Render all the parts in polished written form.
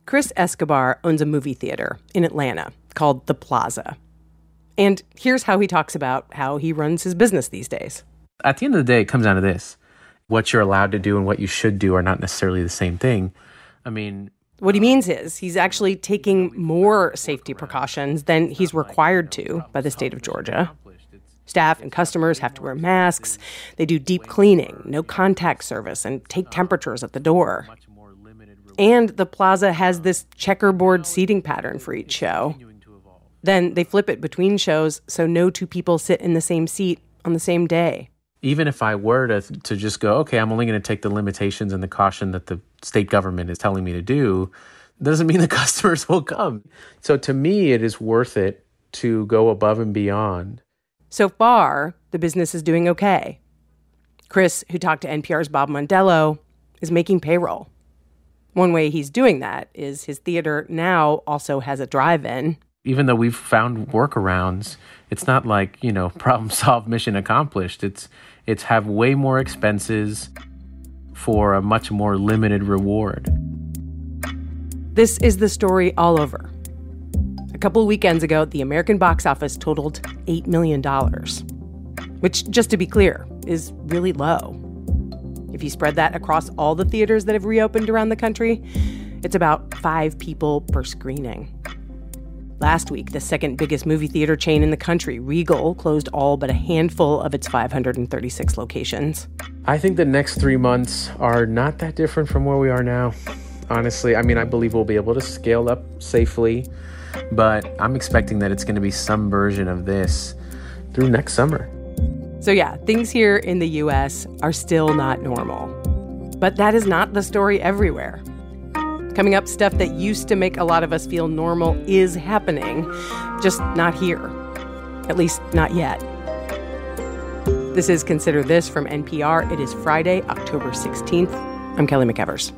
Chris Escobar owns a movie theater in Atlanta called The Plaza. And here's how he talks about how he runs his business these days. At the end of the day, it comes down to this. What you're allowed to do and what you should do are not necessarily the same thing. What he means is he's actually taking more safety precautions than he's required to by the state of Georgia. Staff and customers have to wear masks. They do deep cleaning, no contact service, and take temperatures at the door. And the Plaza has this checkerboard seating pattern for each show. Then they flip it between shows so no two people sit in the same seat on the same day. Even if I were to just go, okay, I'm only going to take the limitations and the caution that the state government is telling me to do, doesn't mean the customers will come. So to me, it is worth it to go above and beyond. So far, the business is doing okay. Chris, who talked to NPR's Bob Mondello, is making payroll. One way he's doing that is his theater now also has a drive-in. Even though we've found workarounds, it's not like, problem solved, mission accomplished. It's have way more expenses for a much more limited reward. This is the story all over. A couple of weekends ago, the American box office totaled $8 million, which, just to be clear, is really low. If you spread that across all the theaters that have reopened around the country, it's about 5 people per screening. Last week, the second biggest movie theater chain in the country, Regal, closed all but a handful of its 536 locations. I think the next 3 months are not that different from where we are now. Honestly, I believe we'll be able to scale up safely, but I'm expecting that it's going to be some version of this through next summer. So yeah, things here in the U.S. are still not normal. But that is not the story everywhere. Coming up, stuff that used to make a lot of us feel normal is happening, just not here. At least not yet. This is Consider This from NPR. It is Friday, October 16th. I'm Kelly McEvers.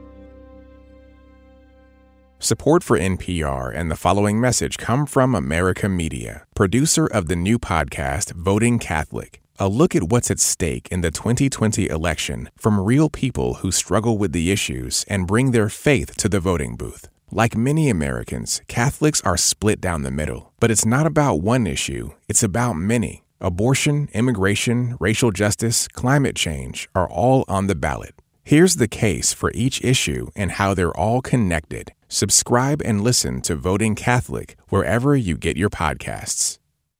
Support for NPR and the following message come from America Media, producer of the new podcast, Voting Catholic. A look at what's at stake in the 2020 election from real people who struggle with the issues and bring their faith to the voting booth. Like many Americans, Catholics are split down the middle. But it's not about one issue, it's about many. Abortion, immigration, racial justice, climate change are all on the ballot. Here's the case for each issue and how they're all connected. Subscribe and listen to Voting Catholic wherever you get your podcasts.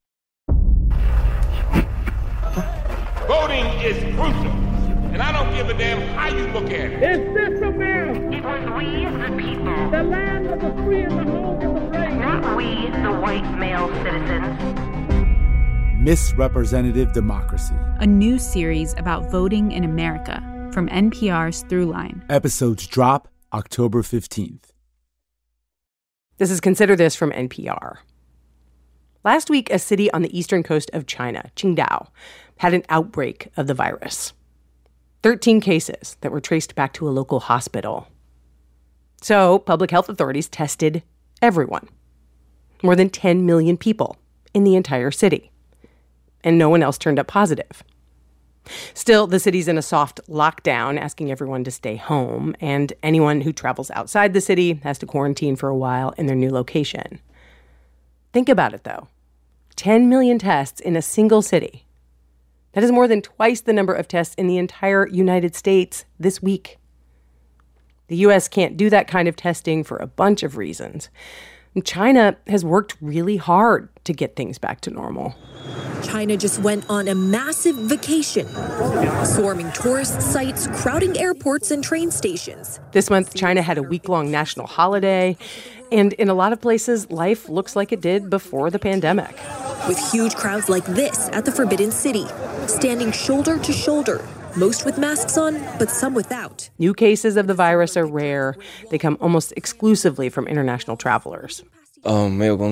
Voting is crucial, and I don't give a damn how you look at it. Is this America? It was we, the people. The land of the free and the home of the brave. Not we, the white male citizens. Misrepresentative Democracy. A new series about voting in America from NPR's Throughline. Episodes drop October 15th. This is Consider This from NPR. Last week, a city on the eastern coast of China, Qingdao, had an outbreak of the virus. 13 cases that were traced back to a local hospital. So public health authorities tested everyone. More than 10 million people in the entire city. And no one else turned up positive. Still, the city's in a soft lockdown, asking everyone to stay home, and anyone who travels outside the city has to quarantine for a while in their new location. Think about it, though. 10 million tests in a single city. That is more than twice the number of tests in the entire United States this week. The U.S. can't do that kind of testing for a bunch of reasons. And China has worked really hard to get things back to normal. China just went on a massive vacation, swarming tourist sites, crowding airports and train stations. This month, China had a week-long national holiday, and in a lot of places, life looks like it did before the pandemic. With huge crowds like this at the Forbidden City, standing shoulder to shoulder, most with masks on, but some without. New cases of the virus are rare. They come almost exclusively from international travelers. I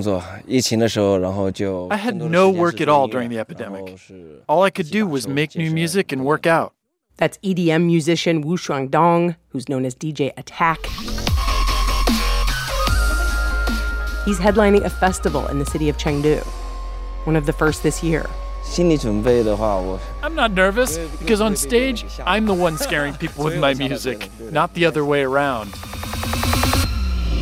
had no work at all during the epidemic. All I could do was make new music and work out. That's EDM musician Wu Shuangdong, who's known as DJ Attack. He's headlining a festival in the city of Chengdu, one of the first this year. I'm not nervous, because on stage, I'm the one scaring people with my music, not the other way around.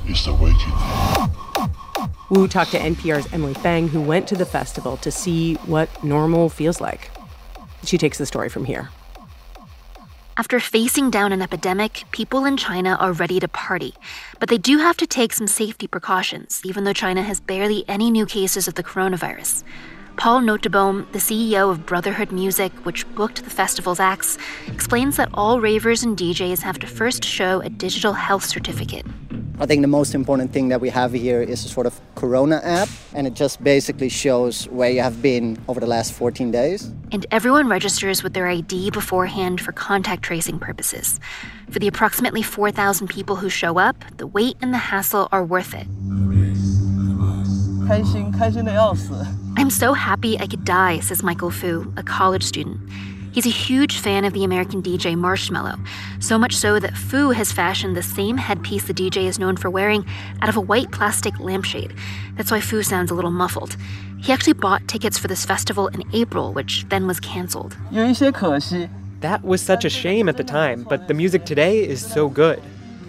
is the waiting. Wu talked to NPR's Emily Fang, who went to the festival to see what normal feels like. She takes the story from here. After facing down an epidemic, people in China are ready to party. But they do have to take some safety precautions, even though China has barely any new cases of the coronavirus. Paul Nottebohm, the CEO of Brotherhood Music, which booked the festival's acts, explains that all ravers and DJs have to first show a digital health certificate. I think the most important thing that we have here is a sort of Corona app, and it just basically shows where you have been over the last 14 days. And everyone registers with their ID beforehand for contact tracing purposes. For the approximately 4,000 people who show up, the wait and the hassle are worth it. I'm so happy I could die, says Michael Fu, a college student. He's a huge fan of the American DJ Marshmello, so much so that Fu has fashioned the same headpiece the DJ is known for wearing out of a white plastic lampshade. That's why Fu sounds a little muffled. He actually bought tickets for this festival in April, which then was canceled. That was such a shame at the time, but the music today is so good.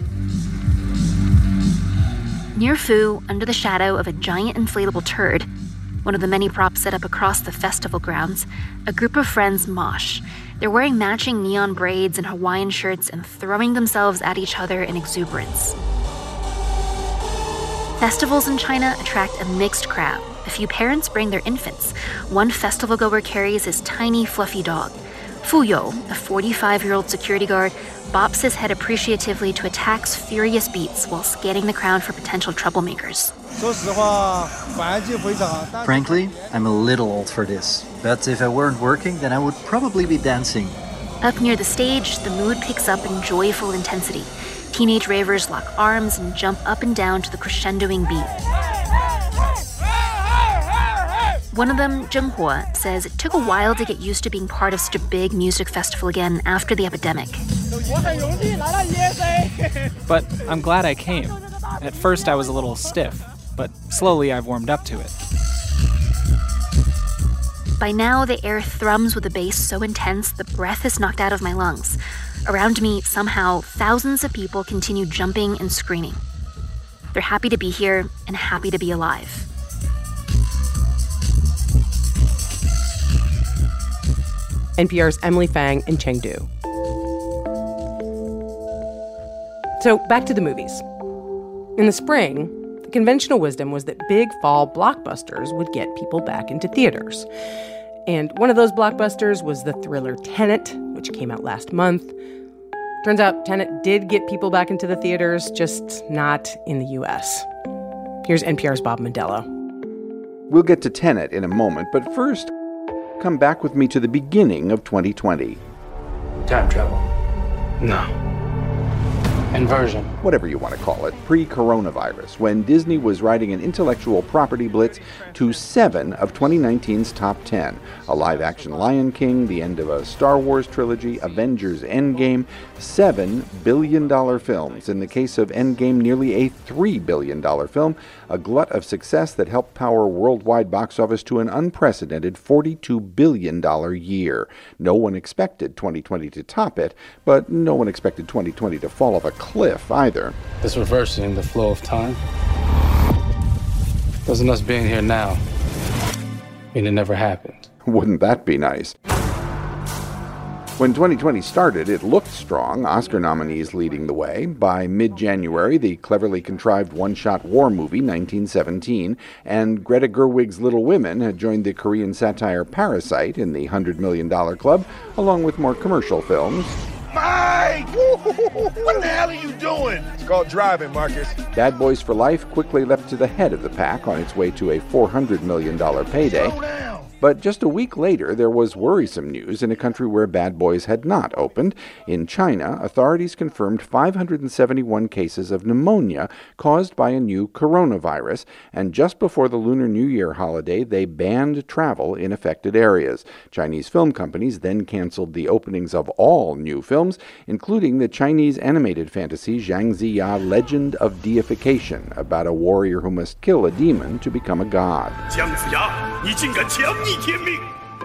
Near Fu, under the shadow of a giant inflatable turd, one of the many props set up across the festival grounds, a group of friends mosh. They're wearing matching neon braids and Hawaiian shirts and throwing themselves at each other in exuberance. Festivals in China attract a mixed crowd. A few parents bring their infants. One festival goer carries his tiny, fluffy dog. Fu You, a 45-year-old security guard, bops his head appreciatively to attack's furious beats while scanning the crowd for potential troublemakers. Frankly, I'm a little old for this. But if I weren't working, then I would probably be dancing. Up near the stage, the mood picks up in joyful intensity. Teenage ravers lock arms and jump up and down to the crescendoing beat. One of them, Zheng Huo, says it took a while to get used to being part of such a big music festival again after the epidemic. But I'm glad I came. At first I was a little stiff, but slowly I've warmed up to it. By now, the air thrums with a bass so intense the breath is knocked out of my lungs. Around me, somehow, thousands of people continue jumping and screaming. They're happy to be here and happy to be alive. NPR's Emily Fang in Chengdu. So back to the movies. In the spring, the conventional wisdom was that big fall blockbusters would get people back into theaters. And one of those blockbusters was the thriller Tenet, which came out last month. Turns out Tenet did get people back into the theaters, just not in the U.S. Here's NPR's Bob Mondello. We'll get to Tenet in a moment, but first, come back with me to the beginning of 2020. Time travel. No. Inversion. Whatever you want to call it, pre-coronavirus, when Disney was riding an intellectual property blitz to 7 of 2019's top 10. A live-action Lion King, the end of a Star Wars trilogy, Avengers Endgame, $7 billion films. In the case of Endgame, nearly a $3 billion film, a glut of success that helped power worldwide box office to an unprecedented $42 billion year. No one expected 2020 to top it, but no one expected 2020 to fall off a cliff either. It's reversing the flow of time. Doesn't us being here now mean it never happened? Wouldn't that be nice? When 2020 started, it looked strong, Oscar nominees leading the way. By mid-January, the cleverly contrived one-shot war movie 1917 and Greta Gerwig's Little Women had joined the Korean satire Parasite in the $100 million club, along with more commercial films. Mike! What the hell are you doing? It's called driving, Marcus. Bad Boys for Life quickly leapt to the head of the pack on its way to a $400 million payday. But just a week later, there was worrisome news in a country where Bad Boys had not opened. In China, authorities confirmed 571 cases of pneumonia caused by a new coronavirus, and just before the Lunar New Year holiday, they banned travel in affected areas. Chinese film companies then canceled the openings of all new films, including the Chinese animated fantasy Zhang Ziya Legend of Deification, about a warrior who must kill a demon to become a god.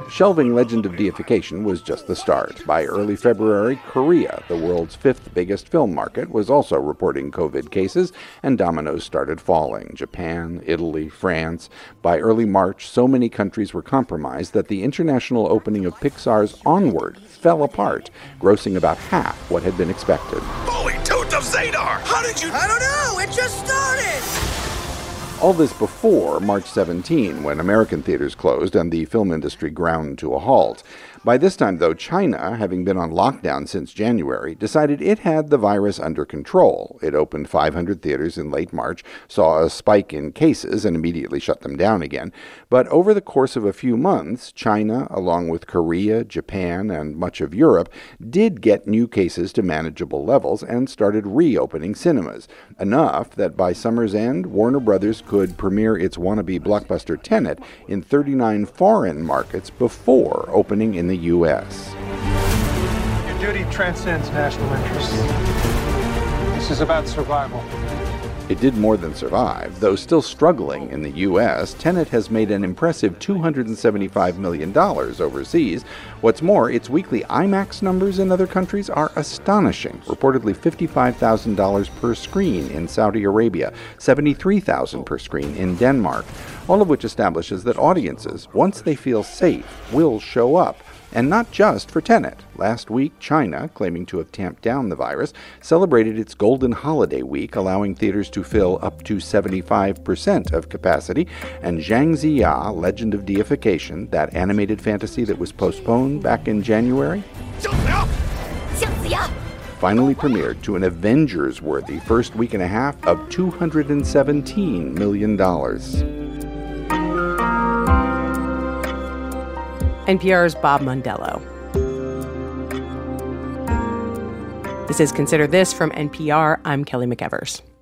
Shelving Legend of Deification was just the start. By early February, Korea, the world's fifth biggest film market, was also reporting COVID cases, and dominoes started falling. Japan, Italy, France. By early March, so many countries were compromised that the international opening of Pixar's Onward fell apart, grossing about half what had been expected. Holy toot of Zadar! How did you... I don't know! It just started! All this before March 17, when American theaters closed and the film industry ground to a halt. By this time, though, China, having been on lockdown since January, decided it had the virus under control. It opened 500 theaters in late March, saw a spike in cases, and immediately shut them down again. But over the course of a few months, China, along with Korea, Japan, and much of Europe, did get new cases to manageable levels and started reopening cinemas. Enough that by summer's end, Warner Brothers could premiere its wannabe blockbuster Tenet in 39 foreign markets before opening in the U.S. Your duty transcends national interests. This is about survival. It did more than survive. Though still struggling in the U.S., Tenet has made an impressive $275 million overseas. What's more, its weekly IMAX numbers in other countries are astonishing. Reportedly $55,000 per screen in Saudi Arabia, $73,000 per screen in Denmark, all of which establishes that audiences, once they feel safe, will show up. And not just for Tenet. Last week, China, claiming to have tamped down the virus, celebrated its Golden Holiday Week, allowing theaters to fill up to 75% of capacity. And Zhang Ziya, Legend of Deification, that animated fantasy that was postponed back in January, finally premiered to an Avengers-worthy first week and a half of $217 million. NPR's Bob Mondello. This is Consider This from NPR. I'm Kelly McEvers.